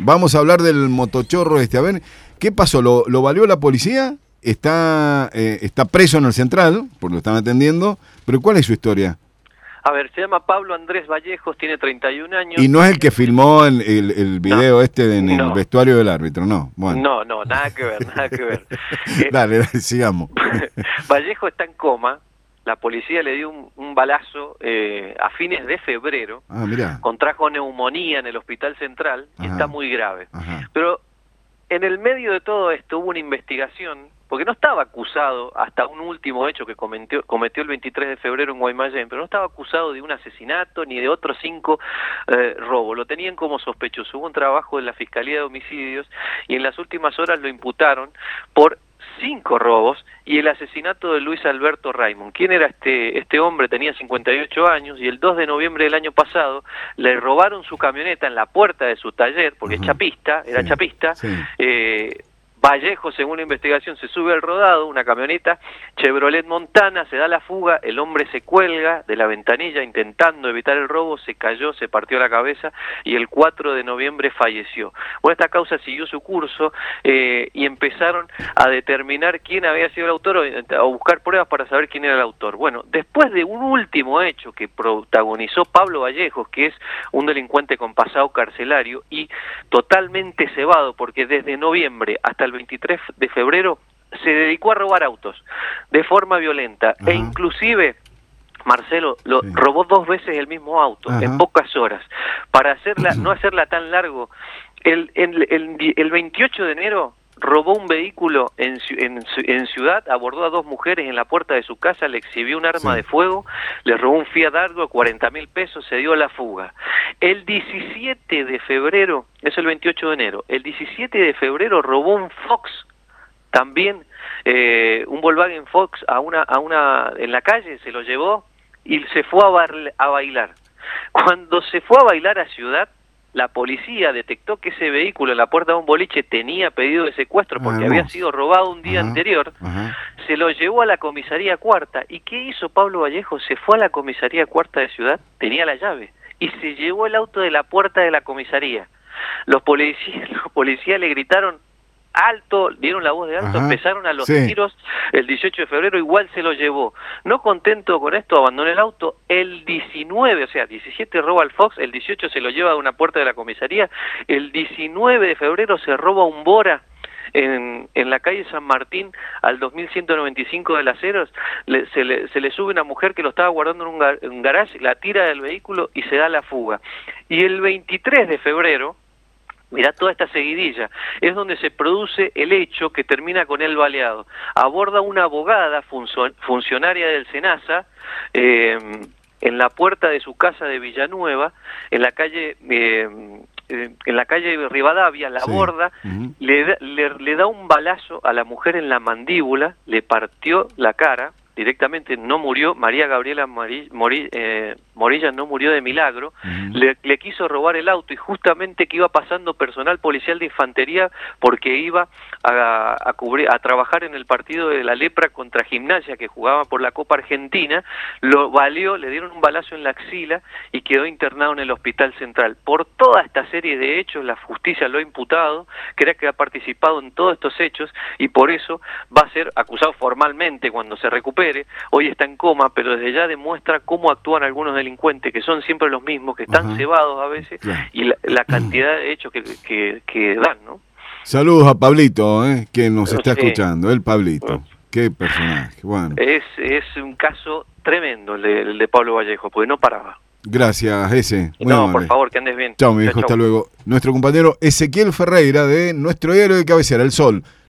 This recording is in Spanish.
vamos a hablar del motochorro este. A ver, ¿qué pasó? ¿Lo valió la policía? Está preso en el Central, por lo están atendiendo, pero ¿cuál es su historia? A ver, se llama Pablo Andrés Vallejos, tiene 31 años. Y no es el que filmó el video en el vestuario del árbitro, no. Bueno. No, nada que ver, nada que ver. Dale, sigamos. Vallejo está en coma. La policía le dio un balazo a fines de febrero. Mirá. Contrajo neumonía en el Hospital Central y está muy grave. Ajá. Pero en el medio de todo esto hubo una investigación, porque no estaba acusado hasta un último hecho que cometió el 23 de febrero en Guaymallén, pero no estaba acusado de un asesinato ni de otros 5 robos. Lo tenían como sospechoso. Hubo un trabajo de la Fiscalía de Homicidios y en las últimas horas lo imputaron por 5 robos y el asesinato de Luis Alberto Raymond. ¿Quién era este hombre? Tenía 58 años y el 2 de noviembre del año pasado le robaron su camioneta en la puerta de su taller, porque es chapista, era chapista. Sí. Vallejo, según la investigación, se sube al rodado, una camioneta Chevrolet Montana, se da la fuga, el hombre se cuelga de la ventanilla intentando evitar el robo, se cayó, se partió la cabeza y el 4 de noviembre falleció. Bueno, esta causa siguió su curso y empezaron a determinar quién había sido el autor o a buscar pruebas para saber quién era el autor. Bueno, después de un último hecho que protagonizó Pablo Vallejos, que es un delincuente con pasado carcelario y totalmente cebado, porque desde noviembre hasta el 23 de febrero se dedicó a robar autos de forma violenta. E inclusive, Marcelo, robó 2 veces el mismo auto en pocas horas. Para no hacerla tan largo, el 28 de enero robó un vehículo en Ciudad, abordó a 2 mujeres en la puerta de su casa, le exhibió un arma de fuego, le robó un Fiat Argo, 40.000 pesos, se dio a la fuga. El 17 de febrero, es el 28 de enero, el 17 de febrero robó un Fox, también un Volkswagen Fox en la calle, se lo llevó y se fue a bailar. Cuando se fue a bailar a Ciudad, la policía detectó que ese vehículo en la puerta de un boliche tenía pedido de secuestro porque había sido robado un día anterior. Se lo llevó a la comisaría cuarta. ¿Y qué hizo Pablo Vallejo? Se fue a la comisaría cuarta de Ciudad, tenía la llave, y se llevó el auto de la puerta de la comisaría. Los policías le gritaron alto, dieron la voz de alto, empezaron a los tiros. El 18 de febrero igual se lo llevó. No contento con esto, abandonó el auto. El 19, o sea, 17 roba al Fox, el 18 se lo lleva a una puerta de la comisaría. El 19 de febrero se roba un Bora en la calle San Martín al 2195 de Las Heras. Se le sube una mujer que lo estaba guardando en un garage, la tira del vehículo y se da la fuga. Y el 23 de febrero, mirá toda esta seguidilla, es donde se produce el hecho que termina con él baleado. Aborda una abogada funcionaria del SENASA en la puerta de su casa de Villanueva, en la calle Rivadavia, la aborda, le da un balazo a la mujer en la mandíbula, le partió la cara, directamente no murió. María Gabriela Morilla no murió de milagro. Le quiso robar el auto y justamente que iba pasando personal policial de infantería porque iba a trabajar en el partido de la Lepra contra Gimnasia que jugaba por la Copa Argentina, lo baleó, le dieron un balazo en la axila y quedó internado en el Hospital Central. Por toda esta serie de hechos la justicia lo ha imputado, cree que ha participado en todos estos hechos y por eso va a ser acusado formalmente cuando se recupere. Hoy está en coma, pero desde ya demuestra cómo actúan algunos delincuentes, que son siempre los mismos, que están cebados a veces, y la cantidad de hechos que dan, ¿no? Saludos a Pablito, que nos está escuchando, el Pablito. Qué personaje, bueno. Es un caso tremendo el de Pablo Vallejo, porque no paraba. Gracias, ese. No, por favor, que andes bien. Chao, mi viejo, hasta luego. Nuestro compañero Ezequiel Ferreira de nuestro diario de cabecera, El Sol.